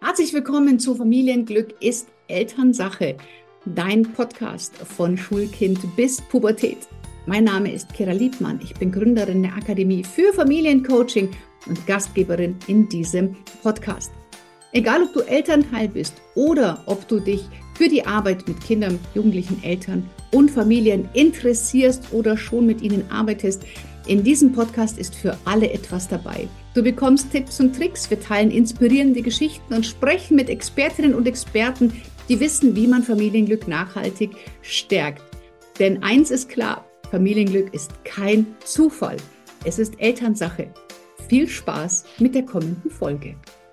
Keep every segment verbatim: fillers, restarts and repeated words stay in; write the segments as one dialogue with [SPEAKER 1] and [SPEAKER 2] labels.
[SPEAKER 1] Herzlich willkommen zu Familienglück ist Elternsache, dein Podcast von Schulkind bis Pubertät. Mein Name ist Kira Liebmann, ich bin Gründerin der Akademie für Familiencoaching und Gastgeberin in diesem Podcast. Egal, ob du Elternteil bist oder ob du dich für die Arbeit mit Kindern, Jugendlichen, Eltern und Familien interessierst oder schon mit ihnen arbeitest, in diesem Podcast ist für alle etwas dabei. Du bekommst Tipps und Tricks, wir teilen inspirierende Geschichten und sprechen mit Expertinnen und Experten, die wissen, wie man Familienglück nachhaltig stärkt. Denn eins ist klar, Familienglück ist kein Zufall, es ist Elternsache. Viel Spaß mit der kommenden Folge.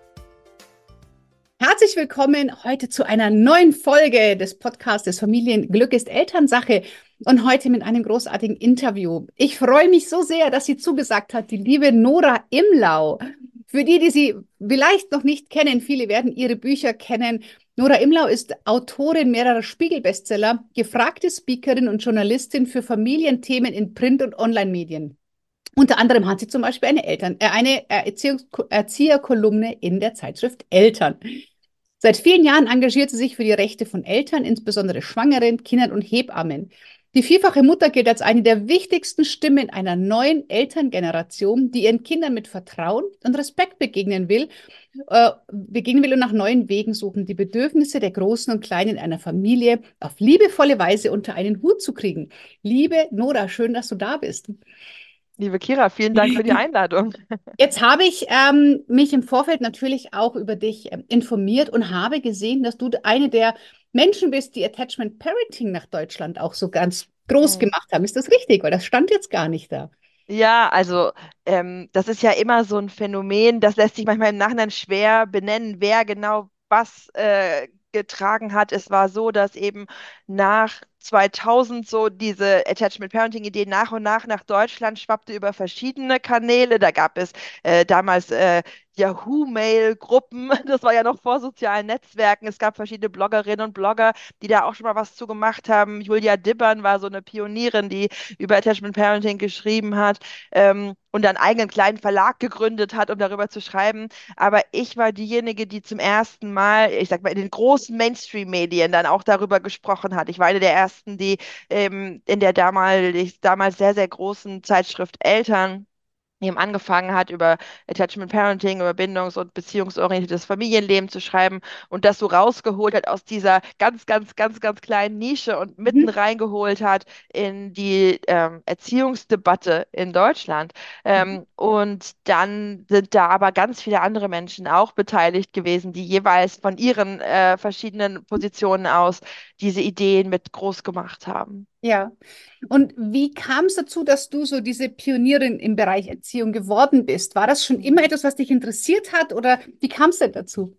[SPEAKER 1] Herzlich willkommen heute zu einer neuen Folge des Podcasts Familienglück ist Elternsache und heute mit einem großartigen Interview. Ich freue mich so sehr, dass sie zugesagt hat, die liebe Nora Imlau. Für die, die sie vielleicht noch nicht kennen, viele werden ihre Bücher kennen. Nora Imlau ist Autorin mehrerer Spiegel-Bestseller, gefragte Speakerin und Journalistin für Familienthemen in Print- und Online-Medien. Unter anderem hat sie zum Beispiel eine, Eltern, äh, eine Erziehungs Erzieherkolumne in der Zeitschrift Eltern. Seit vielen Jahren engagiert sie sich für die Rechte von Eltern, insbesondere Schwangeren, Kindern und Hebammen. Die vierfache Mutter gilt als eine der wichtigsten Stimmen einer neuen Elterngeneration, die ihren Kindern mit Vertrauen und Respekt begegnen will, äh, begegnen will und nach neuen Wegen suchen, die Bedürfnisse der Großen und Kleinen einer Familie auf liebevolle Weise unter einen Hut zu kriegen. Liebe Nora, schön, dass du da bist.
[SPEAKER 2] Liebe Kira, vielen Dank für die Einladung.
[SPEAKER 1] Jetzt habe ich ähm, mich im Vorfeld natürlich auch über dich ähm, informiert und habe gesehen, dass du eine der Menschen bist, die Attachment Parenting nach Deutschland auch so ganz groß
[SPEAKER 2] Mhm.
[SPEAKER 1] gemacht haben. Ist das richtig? Weil das stand jetzt gar nicht da.
[SPEAKER 2] Ja, also ähm, das ist ja immer so ein Phänomen, das lässt sich manchmal im Nachhinein schwer benennen, wer genau was äh, getragen hat. Es war so, dass eben nach zweitausend so diese Attachment Parenting Idee nach und nach nach Deutschland schwappte über verschiedene Kanäle. Da gab es äh, damals äh, Yahoo-Mail-Gruppen, das war ja noch vor sozialen Netzwerken. Es gab verschiedene Bloggerinnen und Blogger, die da auch schon mal was zu gemacht haben. Julia Dibbern war so eine Pionierin, die über Attachment Parenting geschrieben hat ähm, und einen eigenen kleinen Verlag gegründet hat, um darüber zu schreiben. Aber ich war diejenige, die zum ersten Mal, ich sag mal, in den großen Mainstream-Medien dann auch darüber gesprochen hat. Ich war eine der ersten, die ähm, in der damals, damals sehr, sehr großen Zeitschrift Eltern eben angefangen hat, über Attachment Parenting, über bindungs- und beziehungsorientiertes Familienleben zu schreiben und das so rausgeholt hat aus dieser ganz, ganz, ganz, ganz kleinen Nische und mitten
[SPEAKER 1] Mhm.
[SPEAKER 2] reingeholt hat in die ähm, Erziehungsdebatte in Deutschland. Ähm, und dann sind da aber ganz viele andere Menschen auch beteiligt gewesen, die jeweils von ihren äh, verschiedenen Positionen aus diese Ideen mit groß gemacht haben.
[SPEAKER 1] Ja. Und wie kam es dazu, dass du so diese Pionierin im Bereich Erziehung geworden bist? War das schon immer etwas, was dich interessiert hat oder wie kam es denn dazu?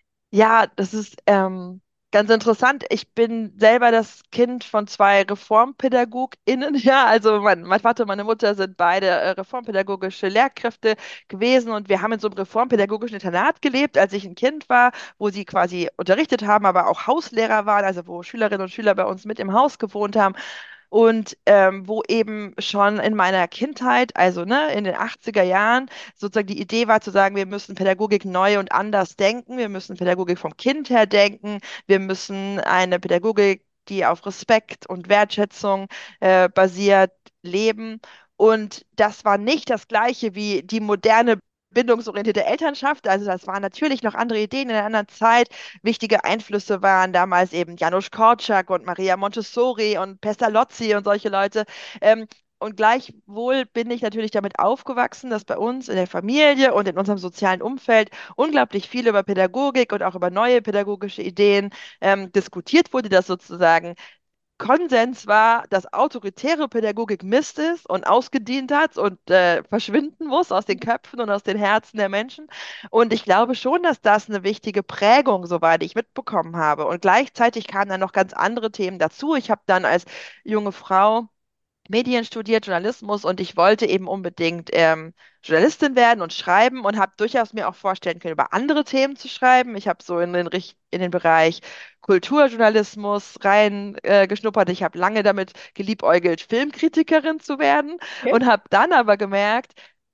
[SPEAKER 2] Ja, das ist ähm, ganz interessant. Ich bin selber das Kind von zwei ReformpädagogInnen. Ja, also mein, mein Vater und meine Mutter sind beide äh, reformpädagogische Lehrkräfte gewesen und wir haben in so einem reformpädagogischen Internat gelebt, als ich ein Kind war, wo sie quasi unterrichtet haben, aber auch Hauslehrer waren, also wo Schülerinnen und Schüler bei uns mit im Haus gewohnt haben. Und ähm, wo eben schon in meiner Kindheit, also ne, in den achtziger Jahren, sozusagen die Idee war zu sagen, wir müssen Pädagogik neu und anders denken, wir müssen Pädagogik vom Kind her denken, wir müssen eine Pädagogik, die auf Respekt und Wertschätzung äh, basiert, leben. Und das war nicht das Gleiche wie die moderne bindungsorientierte Elternschaft. Also das waren natürlich noch andere Ideen in einer anderen Zeit. Wichtige Einflüsse waren damals eben Janusz Korczak und Maria Montessori und Pestalozzi und solche Leute. Ähm, und gleichwohl bin ich natürlich damit aufgewachsen, dass bei uns in der Familie und in unserem sozialen Umfeld unglaublich viel über Pädagogik und auch über neue pädagogische Ideen ähm, diskutiert wurde, dass sozusagen Konsens war, dass autoritäre Pädagogik Mist ist und ausgedient hat und äh, verschwinden muss aus den Köpfen und aus den Herzen der Menschen. Und ich glaube schon, dass das eine wichtige Prägung, soweit ich mitbekommen habe. Und gleichzeitig kamen dann noch ganz andere Themen dazu. Ich habe dann als junge Frau Medien studiert, Journalismus und ich wollte eben unbedingt ähm, Journalistin werden und schreiben und habe durchaus mir auch vorstellen können, über andere Themen zu schreiben. Ich habe so in den, Richt- in den Bereich Kulturjournalismus rein äh, geschnuppert. Ich habe lange damit geliebäugelt, Filmkritikerin zu werden
[SPEAKER 1] Okay.
[SPEAKER 2] und habe dann aber gemerkt,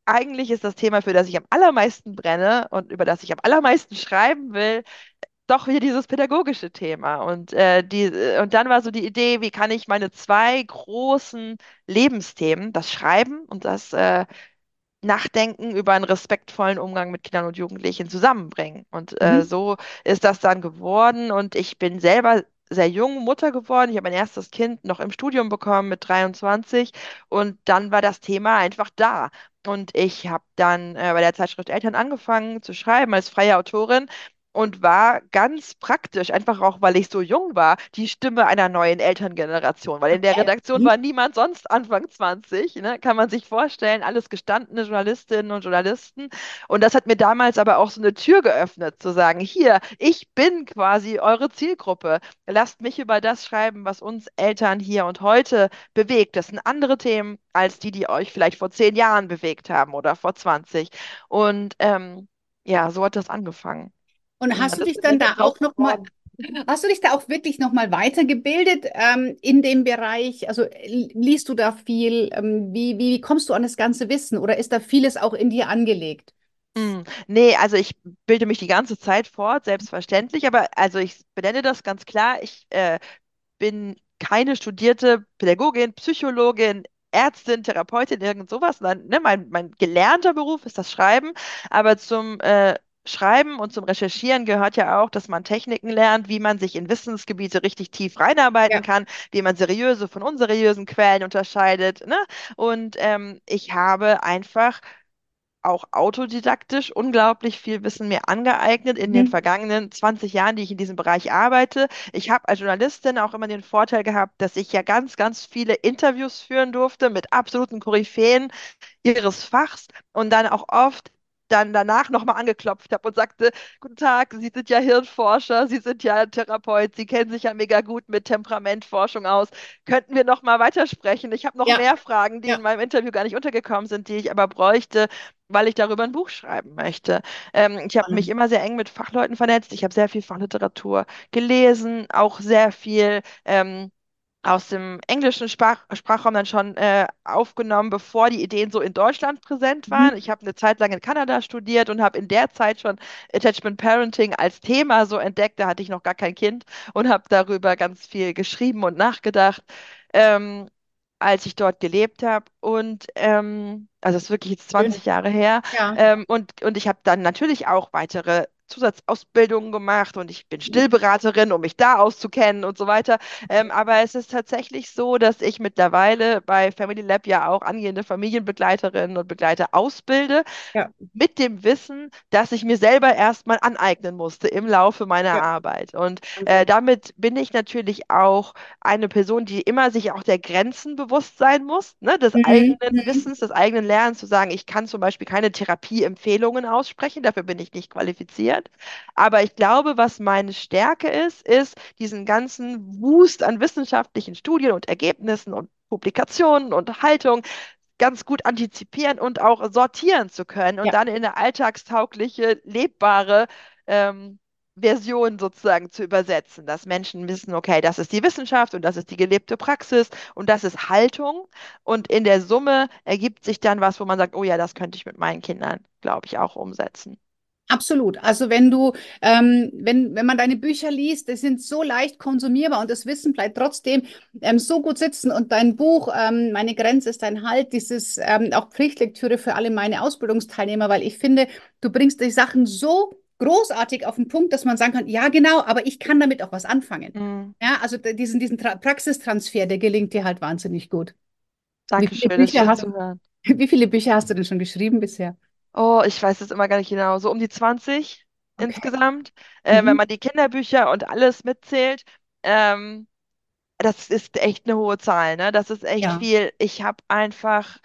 [SPEAKER 2] eigentlich ist das Thema, für das ich am allermeisten brenne und über das ich am allermeisten schreiben will, doch wieder dieses pädagogische Thema. Und, äh, die, äh, und dann war so die Idee, wie kann ich meine zwei großen Lebensthemen, das Schreiben und das äh, Nachdenken über einen respektvollen Umgang mit Kindern und Jugendlichen zusammenbringen. Und äh,
[SPEAKER 1] Mhm.
[SPEAKER 2] so ist das dann geworden. Und ich bin selber sehr jung Mutter geworden. Ich habe mein erstes Kind noch im Studium bekommen mit dreiundzwanzig. Und dann war das Thema einfach da. Und ich habe dann äh, bei der Zeitschrift Eltern angefangen zu schreiben als freie Autorin. Und war ganz praktisch, einfach auch, weil ich so jung war, die Stimme einer neuen Elterngeneration. Weil in der
[SPEAKER 1] Okay.
[SPEAKER 2] Redaktion
[SPEAKER 1] Mhm.
[SPEAKER 2] war niemand sonst Anfang zwanzig, ne? Kann man sich vorstellen, alles gestandene Journalistinnen und Journalisten. Und das hat mir damals aber auch so eine Tür geöffnet, zu sagen, hier, ich bin quasi eure Zielgruppe. Lasst mich über das schreiben, was uns Eltern hier und heute bewegt. Das sind andere Themen als die, die euch vielleicht vor zehn Jahren bewegt haben oder vor zwanzig. Und ähm, ja, so hat das angefangen.
[SPEAKER 1] Und
[SPEAKER 2] Und
[SPEAKER 1] hast
[SPEAKER 2] das
[SPEAKER 1] du
[SPEAKER 2] ist
[SPEAKER 1] dich
[SPEAKER 2] eine
[SPEAKER 1] dann
[SPEAKER 2] Menge
[SPEAKER 1] da
[SPEAKER 2] draus
[SPEAKER 1] auch noch mal,
[SPEAKER 2] geworden.
[SPEAKER 1] hast du dich da auch wirklich noch mal weitergebildet ähm, in dem Bereich? Also äh, liest du da viel? Ähm, wie, wie kommst du an das ganze Wissen? Oder ist da vieles auch in dir angelegt?
[SPEAKER 2] Mm, Nee, also ich bilde mich die ganze Zeit fort, selbstverständlich, aber also ich benenne das ganz klar, ich äh, bin keine studierte Pädagogin, Psychologin, Ärztin, Therapeutin, irgend sowas. Nein, ne, mein, mein gelernter Beruf ist das Schreiben, aber zum äh, Schreiben und zum Recherchieren gehört ja auch, dass man Techniken lernt, wie man sich in Wissensgebiete richtig tief reinarbeiten
[SPEAKER 1] Ja,
[SPEAKER 2] kann, wie man seriöse von unseriösen Quellen unterscheidet, ne? Und ähm, ich habe einfach auch autodidaktisch unglaublich viel Wissen mir angeeignet in den
[SPEAKER 1] mhm.
[SPEAKER 2] vergangenen zwanzig Jahren, die ich in diesem Bereich arbeite. Ich habe als Journalistin auch immer den Vorteil gehabt, dass ich ja ganz, ganz viele Interviews führen durfte mit absoluten Koryphäen ihres Fachs und dann auch oft dann danach nochmal angeklopft habe und sagte, guten Tag, Sie sind ja Hirnforscher, Sie sind ja Therapeut, Sie kennen sich ja mega gut mit Temperamentforschung aus. Könnten wir nochmal weitersprechen? Ich habe noch
[SPEAKER 1] Ja,
[SPEAKER 2] mehr Fragen, die in
[SPEAKER 1] ja.
[SPEAKER 2] meinem Interview gar nicht untergekommen sind, die ich aber bräuchte, weil ich darüber ein Buch schreiben möchte. Ähm, ich habe mich
[SPEAKER 1] Spannend.
[SPEAKER 2] immer sehr eng mit Fachleuten vernetzt. Ich habe sehr viel Fachliteratur gelesen, auch sehr viel ähm, aus dem englischen Sprach Sprachraum dann schon äh, aufgenommen, bevor die Ideen so in Deutschland präsent
[SPEAKER 1] Mhm.
[SPEAKER 2] waren. Ich habe eine Zeit lang in Kanada studiert und habe in der Zeit schon Attachment Parenting als Thema so entdeckt. Da hatte ich noch gar kein Kind und habe darüber ganz viel geschrieben und nachgedacht, ähm, als ich dort gelebt habe. Und ähm, also das ist wirklich jetzt
[SPEAKER 1] Schön.
[SPEAKER 2] zwanzig Jahre her.
[SPEAKER 1] Ja.
[SPEAKER 2] Ähm, und, und ich habe dann natürlich auch weitere Zusatzausbildungen gemacht und ich bin Stillberaterin, um mich da auszukennen und so weiter. Ähm, aber es ist tatsächlich so, dass ich mittlerweile bei Family Lab ja auch angehende Familienbegleiterinnen und Begleiter ausbilde,
[SPEAKER 1] Ja,
[SPEAKER 2] mit dem Wissen, dass ich mir selber erstmal aneignen musste im Laufe meiner
[SPEAKER 1] ja,
[SPEAKER 2] Arbeit. Und äh,
[SPEAKER 1] Wahnsinn.
[SPEAKER 2] damit bin ich natürlich auch eine Person, die immer sich auch der Grenzen bewusst sein muss, ne, des
[SPEAKER 1] Mhm.
[SPEAKER 2] eigenen
[SPEAKER 1] Mhm.
[SPEAKER 2] Wissens, des eigenen Lernens, zu sagen, ich kann zum Beispiel keine Therapieempfehlungen aussprechen, dafür bin ich nicht qualifiziert. Aber ich glaube, was meine Stärke ist, ist diesen ganzen Wust an wissenschaftlichen Studien und Ergebnissen und Publikationen und Haltung ganz gut antizipieren und auch sortieren zu können und
[SPEAKER 1] Ja.
[SPEAKER 2] dann in eine alltagstaugliche, lebbare ähm, Version sozusagen zu übersetzen, dass Menschen wissen, okay, das ist die Wissenschaft und das ist die gelebte Praxis und das ist Haltung und in der Summe ergibt sich dann was, wo man sagt, oh ja, das könnte ich mit meinen Kindern, glaube ich, auch umsetzen.
[SPEAKER 1] Absolut. Also wenn du, ähm, wenn, wenn man deine Bücher liest, die sind so leicht konsumierbar und das Wissen bleibt trotzdem ähm, so gut sitzen. Und dein Buch, ähm, Meine Grenze ist dein Halt, dieses ähm, auch Pflichtlektüre für alle meine Ausbildungsteilnehmer, weil ich finde, du bringst die Sachen so großartig auf den Punkt, dass man sagen kann, ja, genau, aber ich kann damit auch was anfangen.
[SPEAKER 2] Mm,
[SPEAKER 1] Ja, also d- diesen, diesen Tra Praxistransfer, der gelingt dir halt wahnsinnig gut. Wie viele
[SPEAKER 2] Dankeschön, das ist
[SPEAKER 1] Bücher
[SPEAKER 2] schön
[SPEAKER 1] hast,
[SPEAKER 2] zu hören.
[SPEAKER 1] wie viele Bücher hast du denn schon geschrieben bisher?
[SPEAKER 2] Oh, ich weiß es immer gar nicht genau. So um die zwanzig
[SPEAKER 1] Okay.
[SPEAKER 2] insgesamt, äh, wenn
[SPEAKER 1] Mhm.
[SPEAKER 2] man die Kinderbücher und alles mitzählt. Ähm, Das ist echt eine hohe Zahl, ne? Das ist echt
[SPEAKER 1] Ja.
[SPEAKER 2] viel. Ich habe einfach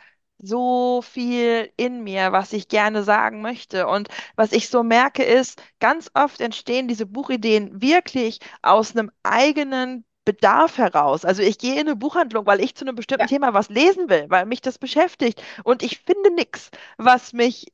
[SPEAKER 2] so viel in mir, was ich gerne sagen möchte. Und was ich so merke, ist, ganz oft entstehen diese Buchideen wirklich aus einem eigenen Bedarf heraus. Also ich gehe in eine Buchhandlung, weil ich zu einem bestimmten
[SPEAKER 1] Ja.
[SPEAKER 2] Thema was lesen will, weil mich das beschäftigt. Und ich finde nichts, was mich äh,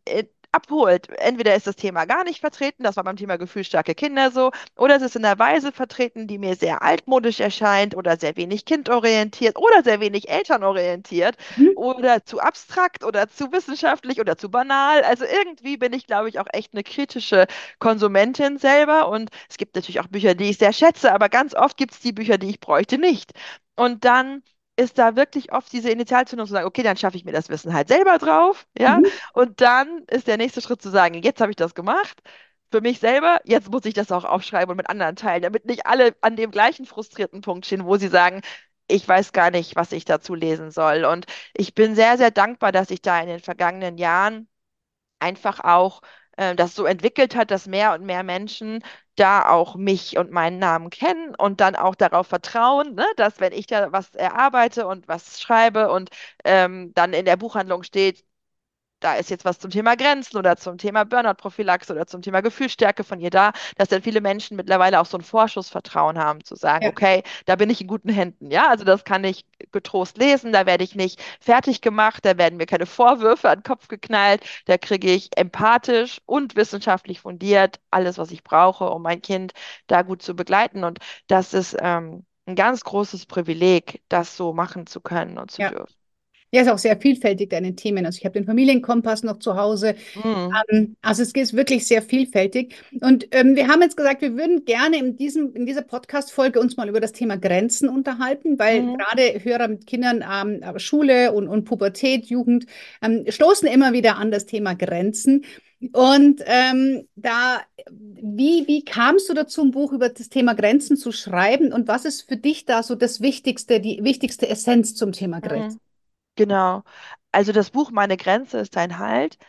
[SPEAKER 2] abholt. Entweder ist das Thema gar nicht vertreten, das war beim Thema gefühlsstarke Kinder so, oder es ist in einer Weise vertreten, die mir sehr altmodisch erscheint oder sehr wenig kindorientiert oder sehr wenig elternorientiert
[SPEAKER 1] Mhm.
[SPEAKER 2] oder zu abstrakt oder zu wissenschaftlich oder zu banal. Also irgendwie bin ich, glaube ich, auch echt eine kritische Konsumentin selber und es gibt natürlich auch Bücher, die ich sehr schätze, aber ganz oft gibt es die Bücher, die ich bräuchte, nicht. Und dann ist da wirklich oft diese Initialzündung zu sagen, okay, dann schaffe ich mir das Wissen halt selber drauf, ja,
[SPEAKER 1] Mhm.
[SPEAKER 2] und dann ist der nächste Schritt zu sagen, jetzt habe ich das gemacht für mich selber, jetzt muss ich das auch aufschreiben und mit anderen teilen, damit nicht alle an dem gleichen frustrierten Punkt stehen, wo sie sagen, ich weiß gar nicht, was ich dazu lesen soll. Und ich bin sehr, sehr dankbar, dass ich da in den vergangenen Jahren einfach auch äh, das so entwickelt hat, dass mehr und mehr Menschen da auch mich und meinen Namen kennen und dann auch darauf vertrauen, ne, dass wenn ich da was erarbeite und was schreibe und ähm, dann in der Buchhandlung steht, da ist jetzt was zum Thema Grenzen oder zum Thema Burnout-Prophylaxe oder zum Thema Gefühlsstärke von ihr da, dass dann viele Menschen mittlerweile auch so ein Vorschussvertrauen haben, zu sagen,
[SPEAKER 1] Ja.
[SPEAKER 2] okay, da bin ich in guten Händen, ja, also das kann ich getrost lesen, da werde ich nicht fertig gemacht, da werden mir keine Vorwürfe an den Kopf geknallt, da kriege ich empathisch und wissenschaftlich fundiert alles, was ich brauche, um mein Kind da gut zu begleiten und das ist ähm, ein ganz großes Privileg, das so machen zu können und zu
[SPEAKER 1] Ja.
[SPEAKER 2] dürfen.
[SPEAKER 1] Ja, ist auch sehr vielfältig, deine Themen. Also ich habe den Familienkompass noch zu Hause.
[SPEAKER 2] Mhm.
[SPEAKER 1] Ähm, also es ist wirklich sehr vielfältig. Und ähm, wir haben jetzt gesagt, wir würden gerne in diesem, in dieser Podcast-Folge uns mal über das Thema Grenzen unterhalten, weil
[SPEAKER 2] Mhm.
[SPEAKER 1] gerade Hörer mit Kindern, ähm, aber Schule und, und Pubertät, Jugend, ähm, stoßen immer wieder an das Thema Grenzen. Und ähm, da, wie, wie kamst du dazu, ein Buch über das Thema Grenzen zu schreiben? Und was ist für dich da so das Wichtigste, die wichtigste Essenz zum Thema Grenzen?
[SPEAKER 2] Mhm. Genau. Also das Buch Meine Grenze ist ein Halt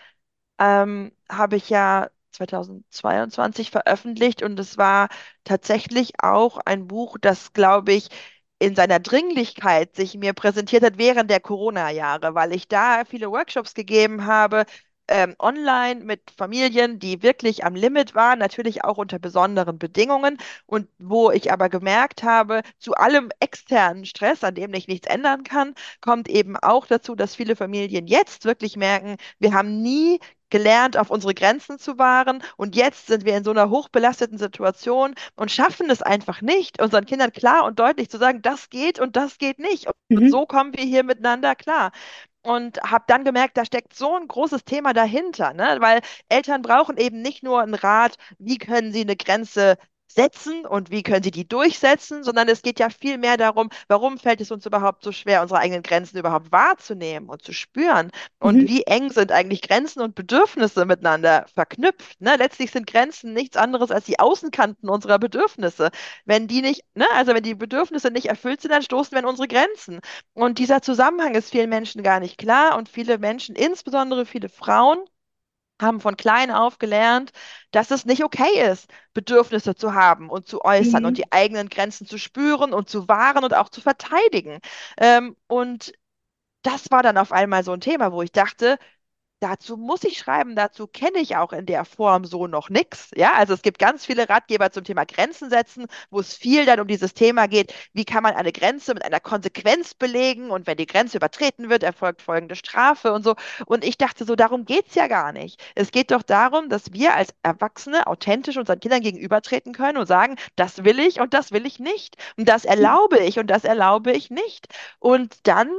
[SPEAKER 2] ähm, habe ich ja zweitausendzweiundzwanzig veröffentlicht und es war tatsächlich auch ein Buch, das, glaube ich, in seiner Dringlichkeit sich mir präsentiert hat während der Corona-Jahre, weil ich da viele Workshops gegeben habe, ähm, online mit Familien, die wirklich am Limit waren, natürlich auch unter besonderen Bedingungen und wo ich aber gemerkt habe, zu allem externen Stress, an dem ich nichts ändern kann, kommt eben auch dazu, dass viele Familien jetzt wirklich merken, wir haben nie gelernt, auf unsere Grenzen zu wahren. Und jetzt sind wir in so einer hochbelasteten Situation und schaffen es einfach nicht, unseren Kindern klar und deutlich zu sagen, das geht und das geht nicht. Und
[SPEAKER 1] Mhm.
[SPEAKER 2] so kommen wir hier miteinander klar. Und habe dann gemerkt, da steckt so ein großes Thema dahinter, ne? Weil Eltern brauchen eben nicht nur einen Rat, wie können sie eine Grenze setzen und wie können sie die durchsetzen, sondern es geht ja viel mehr darum, warum fällt es uns überhaupt so schwer, unsere eigenen Grenzen überhaupt wahrzunehmen und zu spüren und
[SPEAKER 1] Mhm.
[SPEAKER 2] wie eng sind eigentlich Grenzen und Bedürfnisse miteinander verknüpft. Ne? Letztlich sind Grenzen nichts anderes als die Außenkanten unserer Bedürfnisse. Wenn die nicht, ne, also wenn die Bedürfnisse nicht erfüllt sind, dann stoßen wir an unsere Grenzen. Und dieser Zusammenhang ist vielen Menschen gar nicht klar und viele Menschen, insbesondere viele Frauen, haben von klein auf gelernt, dass es nicht okay ist, Bedürfnisse zu haben und zu äußern und
[SPEAKER 1] Mhm.
[SPEAKER 2] die eigenen Grenzen zu spüren und zu wahren und auch zu verteidigen. Ähm, und das war dann auf einmal so ein Thema, wo ich dachte, dazu muss ich schreiben, dazu kenne ich auch in der Form so noch nichts. Ja, also es gibt ganz viele Ratgeber zum Thema Grenzen setzen, wo es viel dann um dieses Thema geht, wie kann man eine Grenze mit einer Konsequenz belegen und wenn die Grenze übertreten wird, erfolgt folgende Strafe und so. Und ich dachte so, darum geht es ja gar nicht. Es geht doch darum, dass wir als Erwachsene authentisch unseren Kindern gegenübertreten können und sagen, das will ich und das will ich nicht. Und das erlaube ich und das erlaube ich nicht. Und dann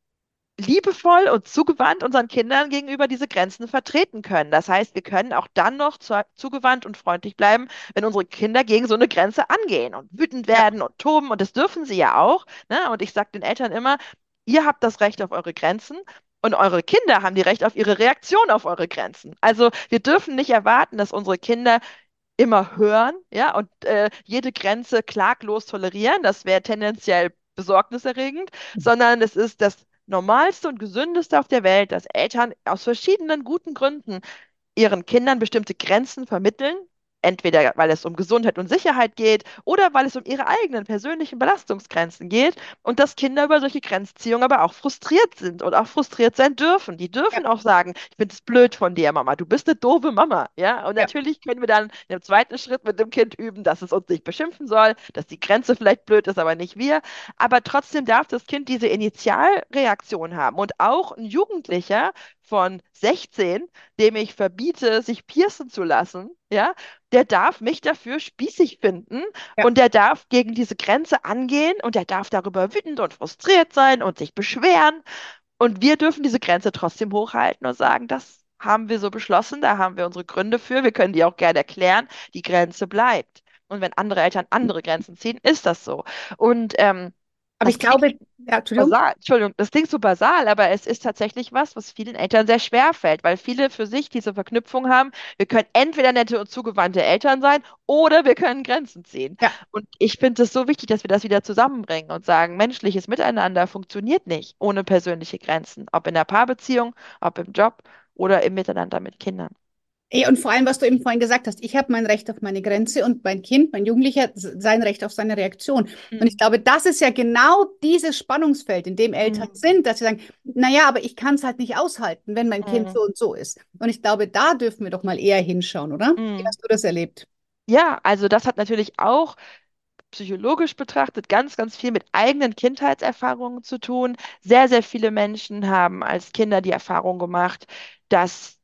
[SPEAKER 2] liebevoll und zugewandt unseren Kindern gegenüber diese Grenzen vertreten können. Das heißt, wir können auch dann noch zu, zugewandt und freundlich bleiben, wenn unsere Kinder gegen so eine Grenze angehen und wütend
[SPEAKER 1] Ja.
[SPEAKER 2] werden und toben. Und das dürfen sie ja auch. Ne? Und ich sage den Eltern immer, ihr habt das Recht auf eure Grenzen. Und eure Kinder haben die Recht auf ihre Reaktion auf eure Grenzen. Also wir dürfen nicht erwarten, dass unsere Kinder immer hören, ja, und äh, jede Grenze klaglos tolerieren. Das wäre tendenziell besorgniserregend, sondern es ist das Normalste und Gesündeste auf der Welt, dass Eltern aus verschiedenen guten Gründen ihren Kindern bestimmte Grenzen vermitteln, entweder weil es um Gesundheit und Sicherheit geht oder weil es um ihre eigenen persönlichen Belastungsgrenzen geht und dass Kinder über solche Grenzziehungen aber auch frustriert sind und auch frustriert sein dürfen. Die
[SPEAKER 1] Ja.
[SPEAKER 2] dürfen auch sagen, ich finde es blöd von dir, Mama, du bist eine doofe Mama, ja? Und
[SPEAKER 1] Ja.
[SPEAKER 2] natürlich können wir dann im zweiten Schritt mit dem Kind üben, dass es uns nicht beschimpfen soll, dass die Grenze vielleicht blöd ist, aber nicht wir. Aber trotzdem darf das Kind diese Initialreaktion haben und auch ein Jugendlicher von sechzehn, dem ich verbiete, sich piercen zu lassen, ja, der darf mich dafür spießig finden
[SPEAKER 1] Ja.
[SPEAKER 2] und der darf gegen diese Grenze angehen und der darf darüber wütend und frustriert sein und sich beschweren. Und wir dürfen diese Grenze trotzdem hochhalten und sagen, das haben wir so beschlossen, da haben wir unsere Gründe für, wir können die auch gerne erklären, die Grenze bleibt. Und wenn andere Eltern andere Grenzen ziehen, ist das so. Und ähm,
[SPEAKER 1] Aber ich
[SPEAKER 2] das klingt
[SPEAKER 1] glaube, ja, Entschuldigung.
[SPEAKER 2] basal, Entschuldigung, das klingt so basal, aber es ist tatsächlich was, was vielen Eltern sehr schwer fällt, weil viele für sich diese Verknüpfung haben. Wir können entweder nette und zugewandte Eltern sein oder wir können Grenzen ziehen.
[SPEAKER 1] Ja.
[SPEAKER 2] Und ich finde es so wichtig, dass wir das wieder zusammenbringen und sagen, menschliches Miteinander funktioniert nicht ohne persönliche Grenzen, ob in der Paarbeziehung, ob im Job oder im Miteinander mit Kindern.
[SPEAKER 1] Ja, und vor allem, was du eben vorhin gesagt hast, ich habe mein Recht auf meine Grenze und mein Kind, mein Jugendlicher, s- sein Recht auf seine Reaktion. Und ich
[SPEAKER 2] Mhm.
[SPEAKER 1] glaube, das ist ja genau dieses Spannungsfeld, in dem Eltern
[SPEAKER 2] Mhm.
[SPEAKER 1] sind, dass sie sagen, naja, aber ich kann es halt nicht aushalten, wenn mein Kind
[SPEAKER 2] Mhm.
[SPEAKER 1] so und so ist. Und ich glaube, da dürfen wir doch mal eher hinschauen, oder? Wie
[SPEAKER 2] Mhm.
[SPEAKER 1] hast du das erlebt?
[SPEAKER 2] Ja, also das hat natürlich auch psychologisch betrachtet ganz, ganz viel mit eigenen Kindheitserfahrungen zu tun. Sehr, sehr viele Menschen haben als Kinder die Erfahrung gemacht, dass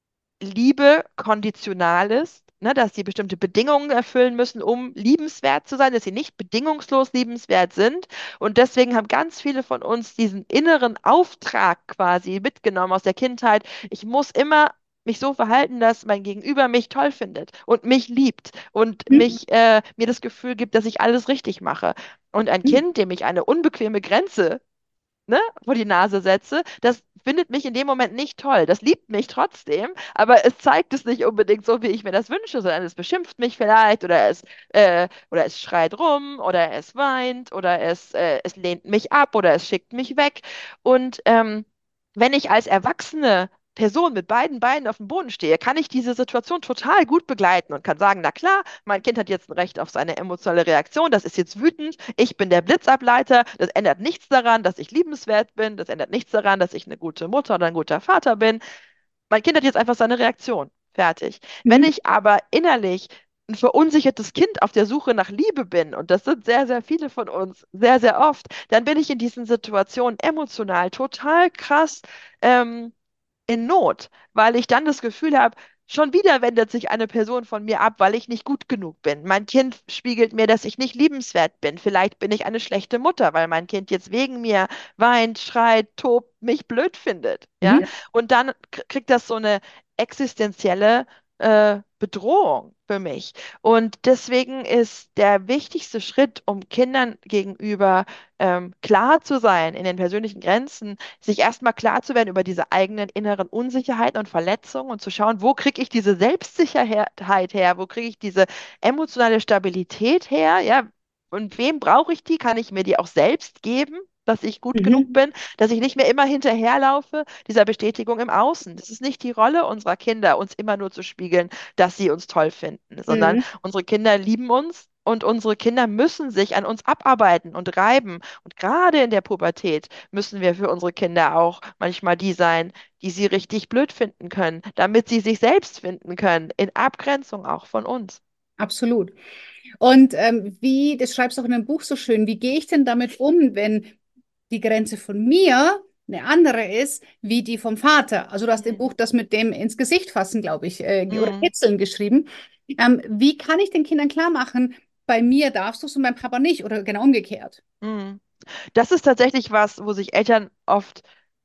[SPEAKER 2] Liebe konditional ist, ne, dass sie bestimmte Bedingungen erfüllen müssen, um liebenswert zu sein, dass sie nicht bedingungslos liebenswert sind. Und deswegen haben ganz viele von uns diesen inneren Auftrag quasi mitgenommen aus der Kindheit. Ich muss immer mich so verhalten, dass mein Gegenüber mich toll findet und mich liebt und
[SPEAKER 1] Hm?
[SPEAKER 2] mich, äh, mir das Gefühl gibt, dass ich alles richtig mache. Und ein
[SPEAKER 1] Hm?
[SPEAKER 2] Kind, dem ich eine unbequeme Grenze, ne, vor die Nase setze, das findet mich in dem Moment nicht toll. Das liebt mich trotzdem, aber es zeigt es nicht unbedingt so, wie ich mir das wünsche, sondern es beschimpft mich vielleicht oder es, äh, oder es schreit rum oder es weint oder es, äh, es lehnt mich ab oder es schickt mich weg. Und ähm, wenn ich als erwachsene Person mit beiden Beinen auf dem Boden stehe, kann ich diese Situation total gut begleiten und kann sagen, na klar, mein Kind hat jetzt ein Recht auf seine emotionale Reaktion, das ist jetzt wütend, ich bin der Blitzableiter, das ändert nichts daran, dass ich liebenswert bin, das ändert nichts daran, dass ich eine gute Mutter oder ein guter Vater bin. Mein Kind hat jetzt einfach seine Reaktion. Fertig. Wenn
[SPEAKER 1] Hm?
[SPEAKER 2] ich aber innerlich ein verunsichertes Kind auf der Suche nach Liebe bin, und das sind sehr, sehr viele von uns, sehr, sehr oft, dann bin ich in diesen Situationen emotional total krass ähm, in Not, weil ich dann das Gefühl habe, schon wieder wendet sich eine Person von mir ab, weil ich nicht gut genug bin. Mein Kind spiegelt mir, dass ich nicht liebenswert bin. Vielleicht bin ich eine schlechte Mutter, weil mein Kind jetzt wegen mir weint, schreit, tobt, mich blöd findet. Ja?
[SPEAKER 1] Mhm.
[SPEAKER 2] Und dann k- kriegt das so eine existenzielle äh, Bedrohung für mich. Und deswegen ist der wichtigste Schritt, um Kindern gegenüber ähm, klar zu sein in den persönlichen Grenzen, sich erstmal klar zu werden über diese eigenen inneren Unsicherheiten und Verletzungen und zu schauen, wo kriege ich diese Selbstsicherheit her, wo kriege ich diese emotionale Stabilität her, ja, und wem brauche ich die? Kann ich mir die auch selbst geben, dass ich gut genug
[SPEAKER 1] Mhm.
[SPEAKER 2] bin, dass ich nicht mehr immer hinterherlaufe, dieser Bestätigung im Außen. Das ist nicht die Rolle unserer Kinder, uns immer nur zu spiegeln, dass sie uns toll finden, sondern
[SPEAKER 1] Mhm.
[SPEAKER 2] unsere Kinder lieben uns. Und unsere Kinder müssen sich an uns abarbeiten und reiben. Und gerade in der Pubertät müssen wir für unsere Kinder auch manchmal die sein, die sie richtig blöd finden können, damit sie sich selbst finden können, in Abgrenzung auch von uns.
[SPEAKER 1] Absolut. Und ähm, wie, das schreibst du auch in einem Buch so schön, wie gehe ich denn damit um, wenn die Grenze von mir eine andere ist wie die vom Vater? Also du hast im
[SPEAKER 2] Mhm.
[SPEAKER 1] Buch das mit dem ins Gesicht fassen, glaube ich, äh, oder
[SPEAKER 2] Mhm.
[SPEAKER 1] Kitzeln geschrieben. Ähm, wie kann ich den Kindern klar machen, bei mir darfst du es und beim Papa nicht oder genau umgekehrt?
[SPEAKER 2] Mhm. Das ist tatsächlich was, wo sich Eltern oft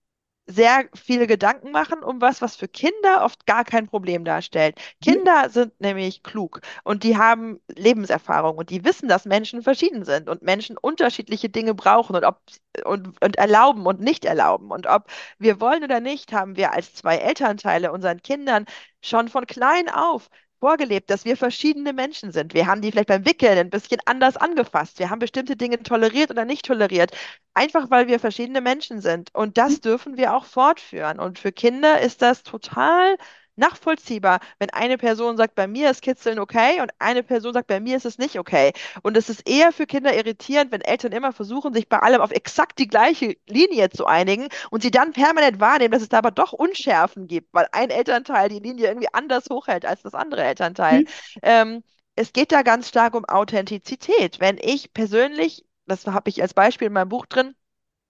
[SPEAKER 2] sehr viele Gedanken machen um was, was für Kinder oft gar kein Problem darstellt.
[SPEAKER 1] Mhm.
[SPEAKER 2] Kinder sind nämlich klug und die haben Lebenserfahrung und die wissen, dass Menschen verschieden sind und Menschen unterschiedliche Dinge brauchen und ob und, und erlauben und nicht erlauben. Und ob wir wollen oder nicht, haben wir als zwei Elternteile unseren Kindern schon von klein auf vorgelebt, dass wir verschiedene Menschen sind. Wir haben die vielleicht beim Wickeln ein bisschen anders angefasst. Wir haben bestimmte Dinge toleriert oder nicht toleriert. Einfach weil wir verschiedene Menschen sind. Und das dürfen wir auch fortführen. Und für Kinder ist das total nachvollziehbar, wenn eine Person sagt, bei mir ist Kitzeln okay und eine Person sagt, bei mir ist es nicht okay. Und es ist eher für Kinder irritierend, wenn Eltern immer versuchen, sich bei allem auf exakt die gleiche Linie zu einigen und sie dann permanent wahrnehmen, dass es da aber doch Unschärfen gibt, weil ein Elternteil die Linie irgendwie anders hochhält als das andere Elternteil.
[SPEAKER 1] Mhm.
[SPEAKER 2] Ähm, Es geht da ganz stark um Authentizität. Wenn ich persönlich, das habe ich als Beispiel in meinem Buch drin,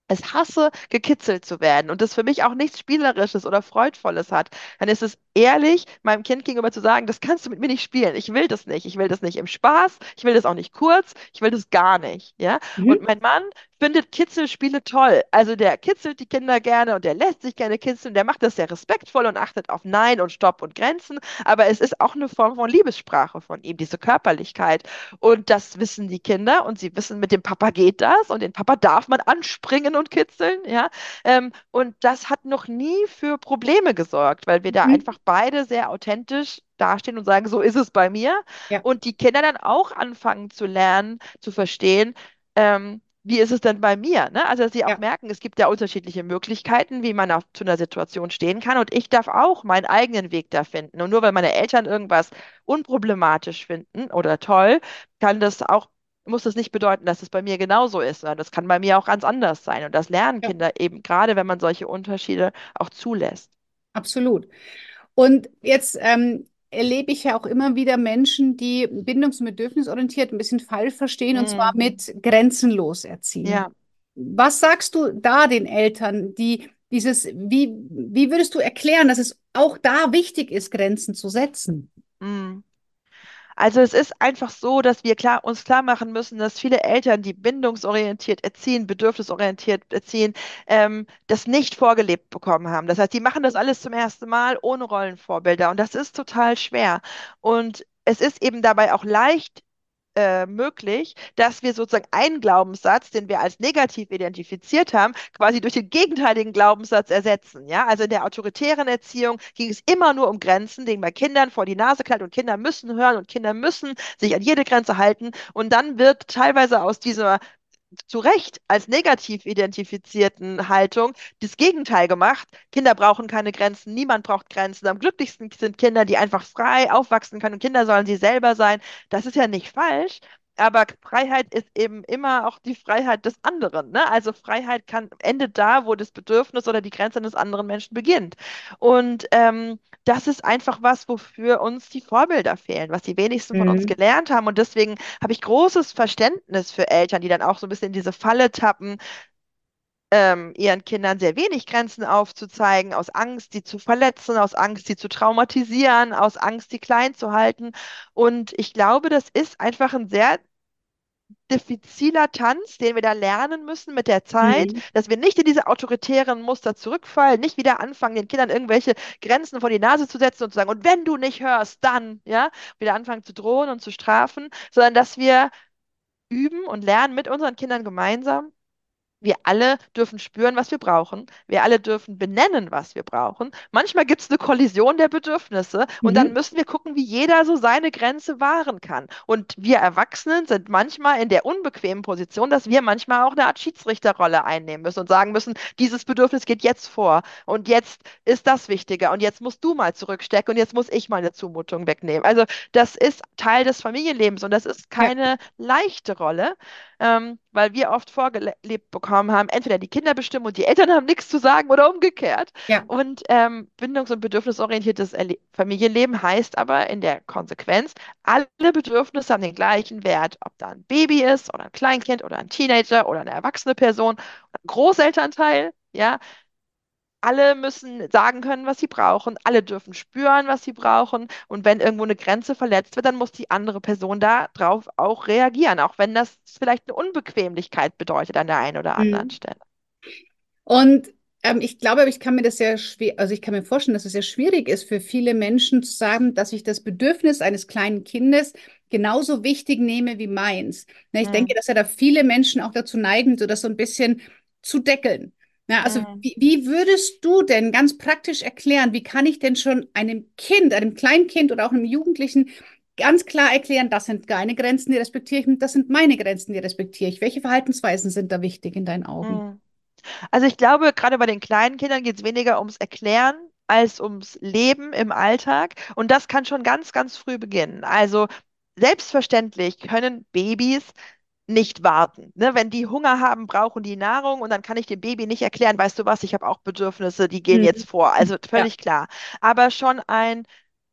[SPEAKER 2] es hasse, gekitzelt zu werden und das für mich auch nichts Spielerisches oder Freudvolles hat, dann ist es ehrlich, meinem Kind gegenüber zu sagen, das kannst du mit mir nicht spielen. Ich will das nicht. Ich will das nicht im Spaß. Ich will das auch nicht kurz. Ich will das gar nicht. Ja? Und
[SPEAKER 1] Mhm.
[SPEAKER 2] mein Mann findet Kitzelspiele toll. Also der kitzelt die Kinder gerne und der lässt sich gerne kitzeln. Der macht das sehr respektvoll und achtet auf Nein und Stopp und Grenzen. Aber es ist auch eine Form von Liebessprache von ihm, diese Körperlichkeit. Und das wissen die Kinder und sie wissen, mit dem Papa geht das und den Papa darf man anspringen und kitzeln, ja. Ähm, und das hat noch nie für Probleme gesorgt, weil wir da
[SPEAKER 1] Mhm.
[SPEAKER 2] einfach beide sehr authentisch dastehen und sagen, so ist es bei mir.
[SPEAKER 1] Ja,
[SPEAKER 2] Und die Kinder dann auch anfangen zu lernen, zu verstehen, ähm, wie ist es denn bei mir? Ne? Also, dass sie auch
[SPEAKER 1] ja,
[SPEAKER 2] merken, es gibt ja unterschiedliche Möglichkeiten, wie man auf, zu einer Situation stehen kann. Und ich darf auch meinen eigenen Weg da finden. Und nur weil meine Eltern irgendwas unproblematisch finden oder toll, kann das auch, muss das nicht bedeuten, dass es bei mir genauso ist, sondern das kann bei mir auch ganz anders sein. Und das lernen
[SPEAKER 1] ja,
[SPEAKER 2] Kinder eben, gerade wenn man solche Unterschiede auch zulässt.
[SPEAKER 1] absolut. Und jetzt ähm, erlebe ich ja auch immer wieder Menschen, die bindungs- und bedürfnisorientiert ein bisschen falsch verstehen, und zwar
[SPEAKER 2] Mm,
[SPEAKER 1] mit grenzenlos erziehen.
[SPEAKER 2] ja.
[SPEAKER 1] Was sagst du da den Eltern, die dieses, wie, wie würdest du erklären, dass es auch da wichtig ist, Grenzen zu setzen?
[SPEAKER 2] Mm. Also es ist einfach so, dass wir klar, uns klar machen müssen, dass viele Eltern, die bindungsorientiert erziehen, bedürfnisorientiert erziehen, ähm, das nicht vorgelebt bekommen haben. Das heißt, die machen das alles zum ersten Mal ohne Rollenvorbilder und das ist total schwer. Und es ist eben dabei auch leicht äh, möglich, dass wir sozusagen einen Glaubenssatz, den wir als negativ identifiziert haben, quasi durch den gegenteiligen Glaubenssatz ersetzen. Ja, also in der autoritären Erziehung ging es immer nur um Grenzen, denen man Kindern vor die Nase knallt und Kinder müssen hören und Kinder müssen sich an jede Grenze halten. Und dann wird teilweise aus dieser zu Recht als negativ identifizierten Haltung das Gegenteil gemacht. Kinder brauchen keine Grenzen, niemand braucht Grenzen. Am glücklichsten sind Kinder, die einfach frei aufwachsen können und Kinder sollen sie selber sein. Das ist ja nicht falsch. Aber Freiheit ist eben immer auch die Freiheit des anderen. Ne? Also Freiheit kann, endet da, wo das Bedürfnis oder die Grenze des anderen Menschen beginnt. Und ähm, das ist einfach was, wofür uns die Vorbilder fehlen, was die wenigsten von uns
[SPEAKER 1] Mhm.
[SPEAKER 2] gelernt haben. Und deswegen habe ich großes Verständnis für Eltern, die dann auch so ein bisschen in diese Falle tappen, ähm, ihren Kindern sehr wenig Grenzen aufzuzeigen, aus Angst, die zu verletzen, aus Angst, die zu traumatisieren, aus Angst, die klein zu halten. Und ich glaube, das ist einfach ein sehr diffiziler Tanz, den wir da lernen müssen mit der Zeit,
[SPEAKER 1] Mhm.
[SPEAKER 2] dass wir nicht in diese autoritären Muster zurückfallen, nicht wieder anfangen, den Kindern irgendwelche Grenzen vor die Nase zu setzen und zu sagen, und wenn du nicht hörst, dann, ja, wieder anfangen zu drohen und zu strafen, sondern dass wir üben und lernen mit unseren Kindern gemeinsam. Wir alle dürfen spüren, was wir brauchen. Wir alle dürfen benennen, was wir brauchen. Manchmal gibt es eine Kollision der Bedürfnisse und dann
[SPEAKER 1] Mhm.
[SPEAKER 2] müssen wir gucken, wie jeder so seine Grenze wahren kann. Und wir Erwachsenen sind manchmal in der unbequemen Position, dass wir manchmal auch eine Art Schiedsrichterrolle einnehmen müssen und sagen müssen, dieses Bedürfnis geht jetzt vor und jetzt ist das wichtiger und jetzt musst du mal zurückstecken und jetzt muss ich meine Zumutung wegnehmen. Also das ist Teil des Familienlebens und das ist
[SPEAKER 1] Ja,
[SPEAKER 2] keine leichte Rolle, ähm, weil wir oft vorgelebt bekommen haben, entweder die Kinder bestimmen und die Eltern haben nichts zu sagen oder umgekehrt.
[SPEAKER 1] ja.
[SPEAKER 2] Und ähm, bindungs- und bedürfnisorientiertes Erle Familienleben heißt aber in der Konsequenz, alle Bedürfnisse haben den gleichen Wert, ob da ein Baby ist oder ein Kleinkind oder ein Teenager oder eine erwachsene Person, ein Großelternteil, ja, alle müssen sagen können, was sie brauchen. Alle dürfen spüren, was sie brauchen. Und wenn irgendwo eine Grenze verletzt wird, dann muss die andere Person darauf auch reagieren, auch wenn das vielleicht eine Unbequemlichkeit bedeutet an der einen oder anderen
[SPEAKER 1] Mhm.
[SPEAKER 2] Stelle.
[SPEAKER 1] Und ähm, ich glaube, aber ich kann mir das sehr schwer, also ich kann mir vorstellen, dass es sehr schwierig ist für viele Menschen zu sagen, dass ich das Bedürfnis eines kleinen Kindes genauso wichtig nehme wie meins. Ne, ich denke,
[SPEAKER 2] Mm,
[SPEAKER 1] dass ja da viele Menschen auch dazu neigen, so das so ein bisschen zu deckeln. Na, also
[SPEAKER 2] mm,
[SPEAKER 1] wie, wie würdest du denn ganz praktisch erklären, wie kann ich denn schon einem Kind, einem Kleinkind oder auch einem Jugendlichen ganz klar erklären, das sind deine Grenzen, die respektiere ich, und das sind meine Grenzen, die respektiere ich. Welche Verhaltensweisen sind da wichtig in deinen Augen?
[SPEAKER 2] mm. Also ich glaube, gerade bei den kleinen Kindern geht es weniger ums Erklären als ums Leben im Alltag. Und das kann schon ganz, ganz früh beginnen. Also selbstverständlich können Babys nicht warten. Ne? Wenn die Hunger haben, brauchen die Nahrung und dann kann ich dem Baby nicht erklären, weißt du was, ich habe auch Bedürfnisse, die gehen
[SPEAKER 1] Mhm.
[SPEAKER 2] jetzt vor. Also
[SPEAKER 1] Ja,
[SPEAKER 2] völlig klar. Aber schon ein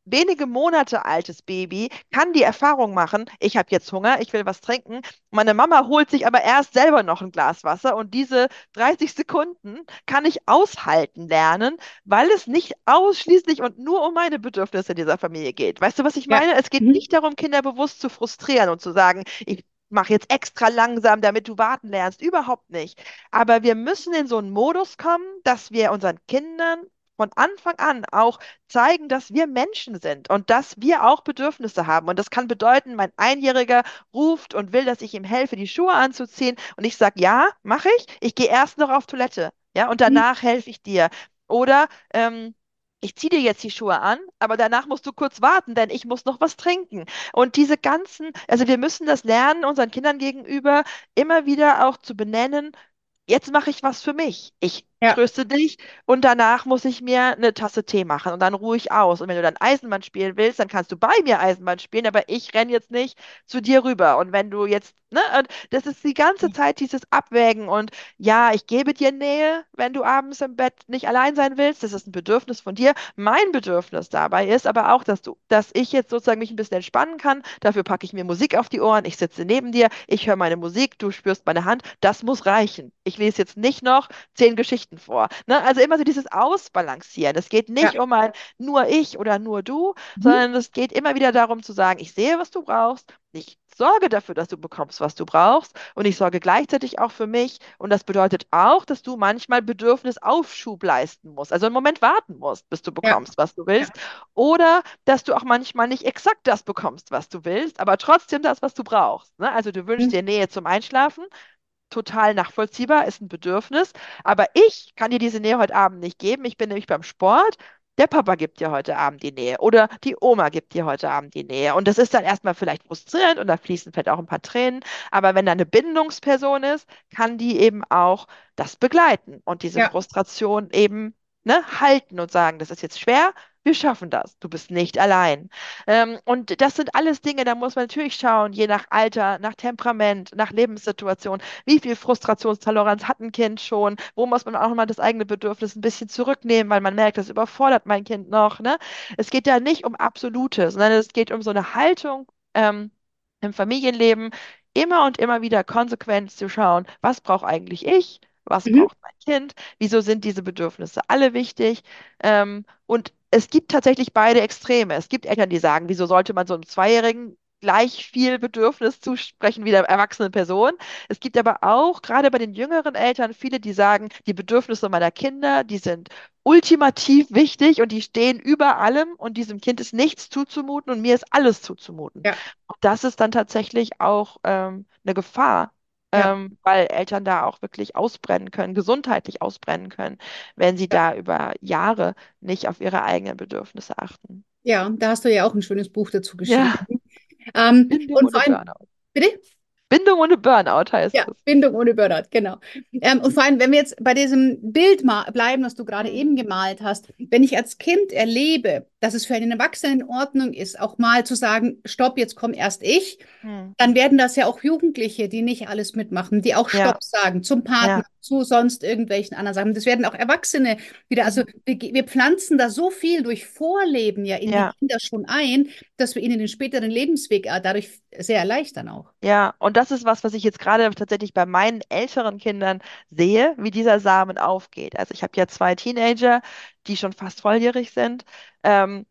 [SPEAKER 2] wenige Monate altes Baby kann die Erfahrung machen, ich habe jetzt Hunger, ich will was trinken. Meine Mama holt sich aber erst selber noch ein Glas Wasser und diese dreißig Sekunden kann ich aushalten lernen, weil es nicht ausschließlich und nur um meine Bedürfnisse in dieser Familie geht. Weißt du, was ich
[SPEAKER 1] Ja.
[SPEAKER 2] meine? Es geht
[SPEAKER 1] Mhm.
[SPEAKER 2] nicht darum, Kinder bewusst zu frustrieren und zu sagen, ich mache jetzt extra langsam, damit du warten lernst. Überhaupt nicht. Aber wir müssen in so einen Modus kommen, dass wir unseren Kindern von Anfang an auch zeigen, dass wir Menschen sind und dass wir auch Bedürfnisse haben. Und das kann bedeuten, mein Einjähriger ruft und will, dass ich ihm helfe, die Schuhe anzuziehen. Und ich sage, ja, mache ich. Ich gehe erst noch auf Toilette. Ja, und
[SPEAKER 1] Mhm.
[SPEAKER 2] danach helfe ich dir. Oder ähm, ich ziehe dir jetzt die Schuhe an, aber danach musst du kurz warten, denn ich muss noch was trinken. Und diese ganzen, also wir müssen das lernen, unseren Kindern gegenüber immer wieder auch zu benennen, jetzt mache ich was für mich. Ich
[SPEAKER 1] Ja.
[SPEAKER 2] tröste dich und danach muss ich mir eine Tasse Tee machen und dann ruhe ich aus. Und wenn du dann Eisenbahn spielen willst, dann kannst du bei mir Eisenbahn spielen, aber ich renne jetzt nicht zu dir rüber. Und wenn du jetzt, ne, und das ist die ganze Zeit dieses Abwägen und ja, ich gebe dir Nähe, wenn du abends im Bett nicht allein sein willst. Das ist ein Bedürfnis von dir. Mein Bedürfnis dabei ist aber auch, dass du, dass ich jetzt sozusagen mich ein bisschen entspannen kann. Dafür packe ich mir Musik auf die Ohren. Ich sitze neben dir, ich höre meine Musik, du spürst meine Hand. Das muss reichen. Ich lese jetzt nicht noch zehn Geschichten vor. Ne? Also immer so dieses Ausbalancieren. Es geht nicht
[SPEAKER 1] Ja.
[SPEAKER 2] um ein nur ich oder nur du,
[SPEAKER 1] Mhm.
[SPEAKER 2] sondern es geht immer wieder darum zu sagen, ich sehe, was du brauchst. Ich sorge dafür, dass du bekommst, was du brauchst. Und ich sorge gleichzeitig auch für mich. Und das bedeutet auch, dass du manchmal Bedürfnisaufschub leisten musst. Also einen Moment warten musst, bis du
[SPEAKER 1] Ja.
[SPEAKER 2] bekommst, was du
[SPEAKER 1] Ja.
[SPEAKER 2] willst. Oder dass du auch manchmal nicht exakt das bekommst, was du willst, aber trotzdem das, was du brauchst. Ne? Also du wünschst
[SPEAKER 1] Mhm.
[SPEAKER 2] dir Nähe zum Einschlafen, total nachvollziehbar, ist ein Bedürfnis. Aber ich kann dir diese Nähe heute Abend nicht geben. Ich bin nämlich beim Sport. Der Papa gibt dir heute Abend die Nähe oder die Oma gibt dir heute Abend die Nähe. Und das ist dann erstmal vielleicht frustrierend und da fließen vielleicht auch ein paar Tränen. Aber wenn da eine Bindungsperson ist, kann die eben auch das begleiten und diese
[SPEAKER 1] Ja.
[SPEAKER 2] Frustration eben, ne, halten und sagen, das ist jetzt schwer, wir schaffen das. Du bist nicht allein. Ähm, und das sind alles Dinge, da muss man natürlich schauen, je nach Alter, nach Temperament, nach Lebenssituation, wie viel Frustrationstoleranz hat ein Kind schon, wo muss man auch mal das eigene Bedürfnis ein bisschen zurücknehmen, weil man merkt, das überfordert mein Kind noch, ne? Es geht da nicht um Absolute, sondern es geht um so eine Haltung, ähm, im Familienleben, immer und immer wieder konsequent zu schauen, was brauche eigentlich ich? Was
[SPEAKER 1] Mhm.
[SPEAKER 2] braucht mein Kind? Wieso sind diese Bedürfnisse alle wichtig? Ähm, und es gibt tatsächlich beide Extreme. Es gibt Eltern, die sagen, wieso sollte man so einem Zweijährigen gleich viel Bedürfnis zusprechen wie der erwachsenen Person? Es gibt aber auch, gerade bei den jüngeren Eltern, viele, die sagen, die Bedürfnisse meiner Kinder, die sind ultimativ wichtig und die stehen über allem und diesem Kind ist nichts zuzumuten und mir ist alles zuzumuten.
[SPEAKER 1] Ja.
[SPEAKER 2] Und das ist dann tatsächlich auch ähm, eine Gefahr,
[SPEAKER 1] Ja.
[SPEAKER 2] ähm, weil Eltern da auch wirklich ausbrennen können, gesundheitlich ausbrennen können, wenn sie
[SPEAKER 1] Ja.
[SPEAKER 2] da über Jahre nicht auf ihre eigenen Bedürfnisse achten.
[SPEAKER 1] Ja, da hast du ja auch ein schönes Buch dazu
[SPEAKER 2] Ja,
[SPEAKER 1] geschrieben. Ähm,
[SPEAKER 2] Bindung
[SPEAKER 1] und vor
[SPEAKER 2] ohne
[SPEAKER 1] allem,
[SPEAKER 2] Burnout.
[SPEAKER 1] bitte?
[SPEAKER 2] Bindung ohne Burnout heißt
[SPEAKER 1] Ja,
[SPEAKER 2] es.
[SPEAKER 1] Bindung ohne Burnout, genau. Ähm, und vor allem, wenn wir jetzt bei diesem Bild ma- bleiben, das du gerade
[SPEAKER 2] Mhm.
[SPEAKER 1] eben gemalt hast, wenn ich als Kind erlebe, dass es für einen Erwachsenen in Ordnung ist, auch mal zu sagen, stopp, jetzt komme erst ich,
[SPEAKER 2] Mhm.
[SPEAKER 1] dann werden das ja auch Jugendliche, die nicht alles mitmachen, die auch
[SPEAKER 2] Ja,
[SPEAKER 1] Stopp sagen zum Partner,
[SPEAKER 2] ja.
[SPEAKER 1] zu sonst irgendwelchen anderen Sachen. Das werden auch Erwachsene wieder, also
[SPEAKER 2] Mhm.
[SPEAKER 1] wir, wir pflanzen da so viel durch Vorleben ja in die
[SPEAKER 2] Ja.
[SPEAKER 1] Kinder schon ein, dass wir ihnen den späteren Lebensweg äh, dadurch sehr erleichtern auch.
[SPEAKER 2] Ja, und das ist was, was ich jetzt gerade tatsächlich bei meinen älteren Kindern sehe, wie dieser Samen aufgeht. Also ich habe ja zwei Teenager, die schon fast volljährig sind, ähm,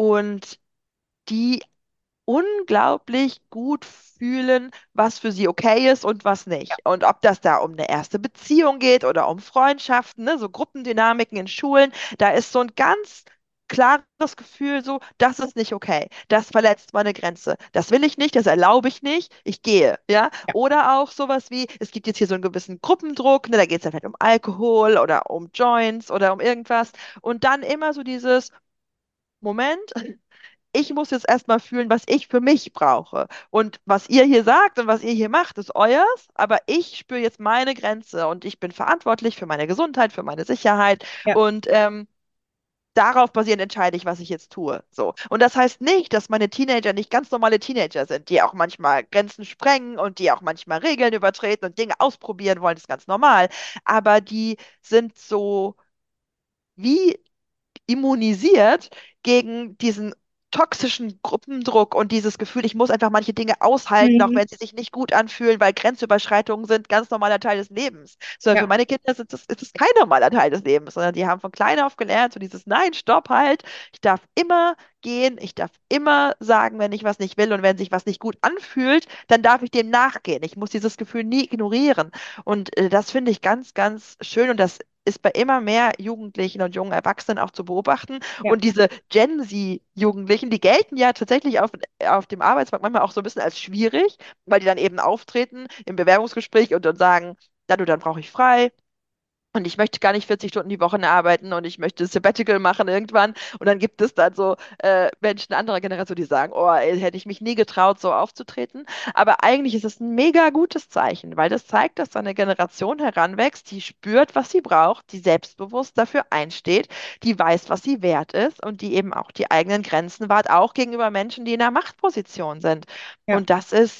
[SPEAKER 2] und die unglaublich gut fühlen, was für sie okay ist und was nicht. Und ob das da um eine erste Beziehung geht oder um Freundschaften, ne, so Gruppendynamiken in Schulen, da ist so ein ganz klares Gefühl so, das ist nicht okay. Das verletzt meine Grenze. Das will ich nicht, das erlaube ich nicht, ich gehe, ja.
[SPEAKER 1] Ja,
[SPEAKER 2] Oder auch sowas wie, es gibt jetzt hier so einen gewissen Gruppendruck, ne, da geht es dann vielleicht um Alkohol oder um Joints oder um irgendwas. Und dann immer so dieses Moment, ich muss jetzt erstmal fühlen, was ich für mich brauche. Und was ihr hier sagt und was ihr hier macht, ist euers, aber ich spüre jetzt meine Grenze und ich bin verantwortlich für meine Gesundheit, für meine Sicherheit
[SPEAKER 1] ja,
[SPEAKER 2] und ähm, darauf basierend entscheide ich, was ich jetzt tue. So. Und das heißt nicht, dass meine Teenager nicht ganz normale Teenager sind, die auch manchmal Grenzen sprengen und die auch manchmal Regeln übertreten und Dinge ausprobieren wollen, das ist ganz normal. Aber die sind so wie immunisiert gegen diesen toxischen Gruppendruck und dieses Gefühl, ich muss einfach manche Dinge aushalten, auch
[SPEAKER 1] Mhm.
[SPEAKER 2] wenn sie sich nicht gut anfühlen, weil Grenzüberschreitungen sind ganz normaler Teil des Lebens. Sondern für
[SPEAKER 1] Ja,
[SPEAKER 2] meine Kinder ist das, ist das kein normaler Teil des Lebens, sondern die haben von klein auf gelernt, so dieses Nein, Stopp, halt. Ich darf immer gehen, ich darf immer sagen, wenn ich was nicht will und wenn sich was nicht gut anfühlt, dann darf ich dem nachgehen. Ich muss dieses Gefühl nie ignorieren. Und äh, das finde ich ganz, ganz schön und das ist bei immer mehr Jugendlichen und jungen Erwachsenen auch zu beobachten.
[SPEAKER 1] ja.
[SPEAKER 2] Und diese Gen Z-Jugendlichen, die gelten ja tatsächlich auf, auf dem Arbeitsmarkt manchmal auch so ein bisschen als schwierig, weil die dann eben auftreten im Bewerbungsgespräch und dann sagen, ja, du, dann brauche ich frei. Und ich möchte gar nicht vierzig Stunden die Woche arbeiten und ich möchte Sabbatical machen irgendwann. Und dann gibt es dann so äh, Menschen anderer Generation, die sagen, oh, ey, hätte ich mich nie getraut, so aufzutreten. Aber eigentlich ist es ein mega gutes Zeichen, weil das zeigt, dass da eine Generation heranwächst, die spürt, was sie braucht, die selbstbewusst dafür einsteht, die weiß, was sie wert ist und die eben auch die eigenen Grenzen wahrt, auch gegenüber Menschen, die in einer Machtposition sind.
[SPEAKER 1] Ja.
[SPEAKER 2] Und das ist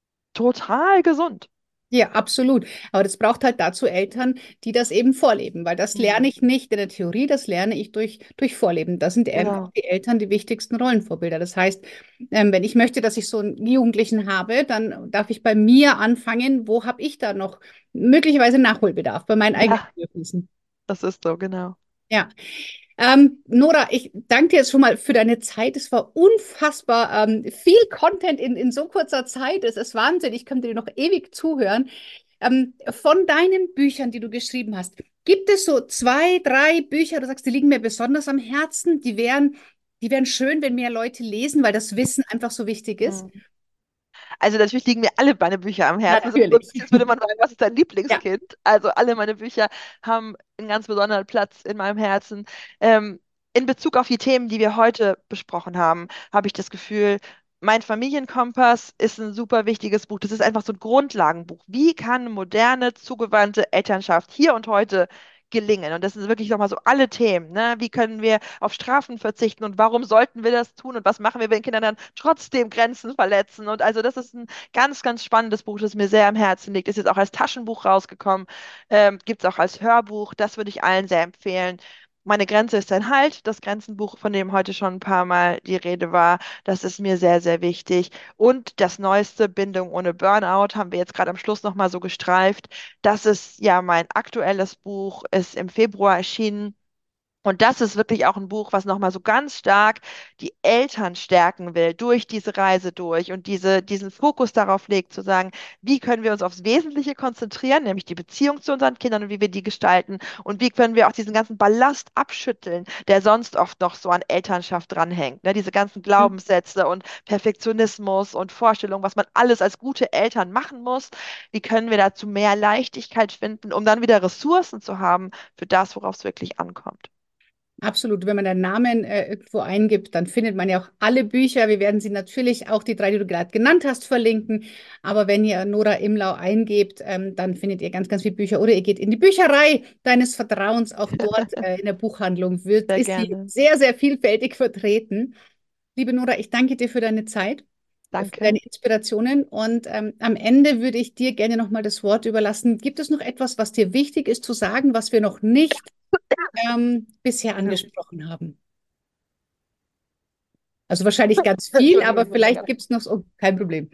[SPEAKER 2] total gesund.
[SPEAKER 1] Ja, absolut. Aber das braucht halt dazu Eltern, die das eben vorleben, weil das lerne
[SPEAKER 2] Mhm.
[SPEAKER 1] ich nicht in der Theorie, das lerne ich durch, durch Vorleben. Da sind einfach
[SPEAKER 2] Genau.
[SPEAKER 1] die Eltern die wichtigsten Rollenvorbilder. Das heißt, ähm, wenn ich möchte, dass ich so einen Jugendlichen habe, dann darf ich bei mir anfangen, wo habe ich da noch möglicherweise Nachholbedarf bei meinen eigenen
[SPEAKER 2] Ja,
[SPEAKER 1] Bedürfnissen.
[SPEAKER 2] das ist so, genau.
[SPEAKER 1] Ja. Ähm, Nora, ich danke dir jetzt schon mal für deine Zeit. Es war unfassbar ähm, viel Content in, in so kurzer Zeit. Es ist Wahnsinn. Ich könnte dir noch ewig zuhören. Ähm, von deinen Büchern, die du geschrieben hast, gibt es so zwei, drei Bücher, du sagst, die liegen mir besonders am Herzen, die wären, die wären schön, wenn mehr Leute lesen, weil das Wissen einfach so wichtig ist?
[SPEAKER 2] Mhm. Also natürlich liegen mir alle meine Bücher am Herzen. Das ist so ein
[SPEAKER 1] Natürlich.
[SPEAKER 2] bisschen, als würde man fragen, was ist dein
[SPEAKER 1] Ja.
[SPEAKER 2] Lieblingskind? Also alle meine Bücher haben einen ganz besonderen Platz in meinem Herzen. Ähm, in Bezug auf die Themen, die wir heute besprochen haben, habe ich das Gefühl, mein Familienkompass ist ein super wichtiges Buch. Das ist einfach so ein Grundlagenbuch. Wie kann moderne, zugewandte Elternschaft hier und heute gelingen? Und das sind wirklich nochmal so alle Themen. Ne? Wie können wir auf Strafen verzichten und warum sollten wir das tun und was machen wir, wenn Kinder dann trotzdem Grenzen verletzen? Und also das ist ein ganz, ganz spannendes Buch, das mir sehr am Herzen liegt. Ist jetzt auch als Taschenbuch rausgekommen, ähm, gibt es auch als Hörbuch. Das würde ich allen sehr empfehlen. Meine Grenze ist ein Halt, das Grenzenbuch, von dem heute schon ein paar Mal die Rede war. Das ist mir sehr, sehr wichtig. Und das neueste, Bindung ohne Burnout, haben wir jetzt gerade am Schluss nochmal so gestreift. Das ist ja mein aktuelles Buch, ist im Februar erschienen. Und das ist wirklich auch ein Buch, was nochmal so ganz stark die Eltern stärken will, durch diese Reise durch und diese, diesen Fokus darauf legt, zu sagen, wie können wir uns aufs Wesentliche konzentrieren, nämlich die Beziehung zu unseren Kindern und wie wir die gestalten und wie können wir auch diesen ganzen Ballast abschütteln, der sonst oft noch so an Elternschaft dranhängt. Ne? Diese ganzen Glaubenssätze und Perfektionismus und Vorstellungen, was man alles als gute Eltern machen muss. Wie können wir dazu mehr Leichtigkeit finden, um dann wieder Ressourcen zu haben für das, worauf es wirklich ankommt.
[SPEAKER 1] Absolut. Wenn man den Namen äh, irgendwo eingibt, dann findet man ja auch alle Bücher. Wir werden sie natürlich auch die drei, die du gerade genannt hast, verlinken. Aber wenn ihr Nora Imlau eingebt, ähm, dann findet ihr ganz, ganz viele Bücher. Oder ihr geht in die Bücherei deines Vertrauens. Auch dort äh, in der Buchhandlung wird,
[SPEAKER 2] Sehr
[SPEAKER 1] ist sie
[SPEAKER 2] gerne.
[SPEAKER 1] sehr, sehr vielfältig vertreten. Liebe Nora, ich danke dir für deine Zeit, äh, für
[SPEAKER 2] Danke.
[SPEAKER 1] deine Inspirationen. Und ähm, am Ende würde ich dir gerne nochmal das Wort überlassen. Gibt es noch etwas, was dir wichtig ist zu sagen, was wir noch nicht ähm, bisher angesprochen haben? Also wahrscheinlich ganz viel,
[SPEAKER 2] Entschuldigung,
[SPEAKER 1] aber
[SPEAKER 2] ich muss mal
[SPEAKER 1] vielleicht
[SPEAKER 2] ganz.
[SPEAKER 1] gibt es noch so, kein Problem.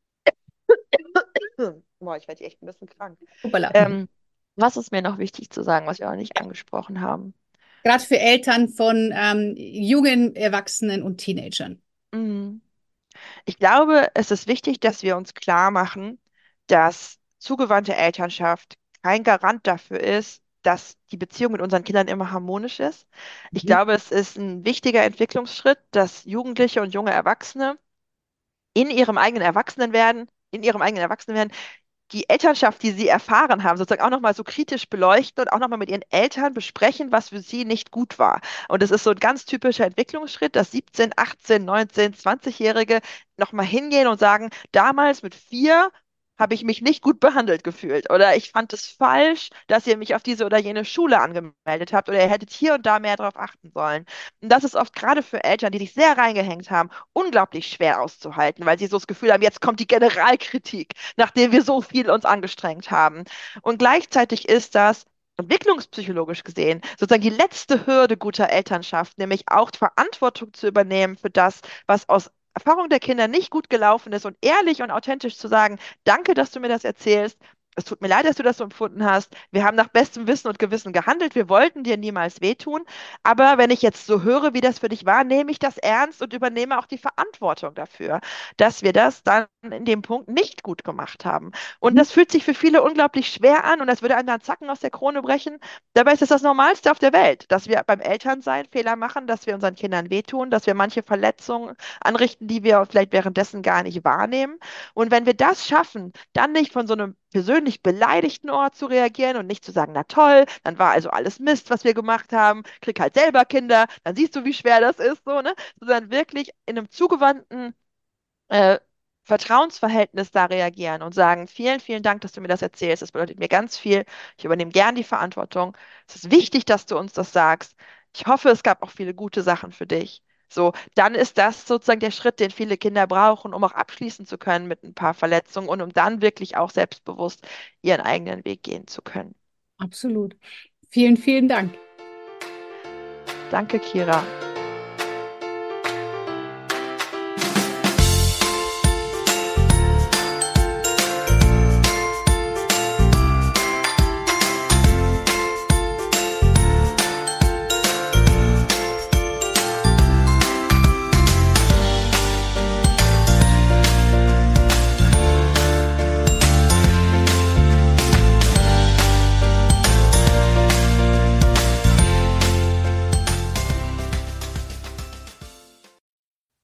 [SPEAKER 2] Boah, ich werde echt ein bisschen krank.
[SPEAKER 1] Hoppala.
[SPEAKER 2] Ähm, was ist mir noch wichtig zu sagen, was wir auch nicht angesprochen haben?
[SPEAKER 1] Gerade für Eltern von ähm, jungen Erwachsenen und Teenagern.
[SPEAKER 2] Mm. Ich glaube, es ist wichtig, dass wir uns klar machen, dass zugewandte Elternschaft kein Garant dafür ist, dass die Beziehung mit unseren Kindern immer harmonisch ist. Ich
[SPEAKER 1] Mhm.
[SPEAKER 2] glaube, es ist ein wichtiger Entwicklungsschritt, dass Jugendliche und junge Erwachsene in ihrem eigenen Erwachsenenwerden, in ihrem eigenen Erwachsenenwerden die Elternschaft, die sie erfahren haben, sozusagen auch nochmal so kritisch beleuchten und auch nochmal mit ihren Eltern besprechen, was für sie nicht gut war. Und das ist so ein ganz typischer Entwicklungsschritt, dass siebzehn, achtzehn, neunzehn, zwanzig-Jährige nochmal hingehen und sagen, damals mit vier habe ich mich nicht gut behandelt gefühlt oder ich fand es falsch, dass ihr mich auf diese oder jene Schule angemeldet habt oder ihr hättet hier und da mehr darauf achten sollen. Und das ist oft gerade für Eltern, die sich sehr reingehängt haben, unglaublich schwer auszuhalten, weil sie so das Gefühl haben, jetzt kommt die Generalkritik, nachdem wir so viel uns angestrengt haben. Und gleichzeitig ist das entwicklungspsychologisch gesehen sozusagen die letzte Hürde guter Elternschaft, nämlich auch Verantwortung zu übernehmen für das, was aus Erfahrung der Kinder nicht gut gelaufen ist und ehrlich und authentisch zu sagen, danke, dass du mir das erzählst. Es tut mir leid, dass du das so empfunden hast. Wir haben nach bestem Wissen und Gewissen gehandelt. Wir wollten dir niemals wehtun. Aber wenn ich jetzt so höre, wie das für dich war, nehme ich das ernst und übernehme auch die Verantwortung dafür, dass wir das dann in dem Punkt nicht gut gemacht haben. Und
[SPEAKER 1] Mhm.
[SPEAKER 2] das fühlt sich für viele unglaublich schwer an und das würde einem dann Zacken aus der Krone brechen. Dabei ist es das Normalste auf der Welt, dass wir beim Elternsein Fehler machen, dass wir unseren Kindern wehtun, dass wir manche Verletzungen anrichten, die wir vielleicht währenddessen gar nicht wahrnehmen. Und wenn wir das schaffen, dann nicht von so einem persönlich beleidigten Ort zu reagieren und nicht zu sagen, na toll, dann war also alles Mist, was wir gemacht haben, krieg halt selber Kinder, dann siehst du, wie schwer das ist, so, ne? Sondern wirklich in einem zugewandten äh, Vertrauensverhältnis da reagieren und sagen, vielen, vielen Dank, dass du mir das erzählst. Das bedeutet mir ganz viel. Ich übernehme gern die Verantwortung. Es ist wichtig, dass du uns das sagst. Ich hoffe, es gab auch viele gute Sachen für dich. So, dann ist das sozusagen der Schritt, den viele Kinder brauchen, um auch abschließen zu können mit ein paar Verletzungen und um dann wirklich auch selbstbewusst ihren eigenen Weg gehen zu können.
[SPEAKER 1] Absolut. Vielen, vielen Dank.
[SPEAKER 2] Danke, Kira.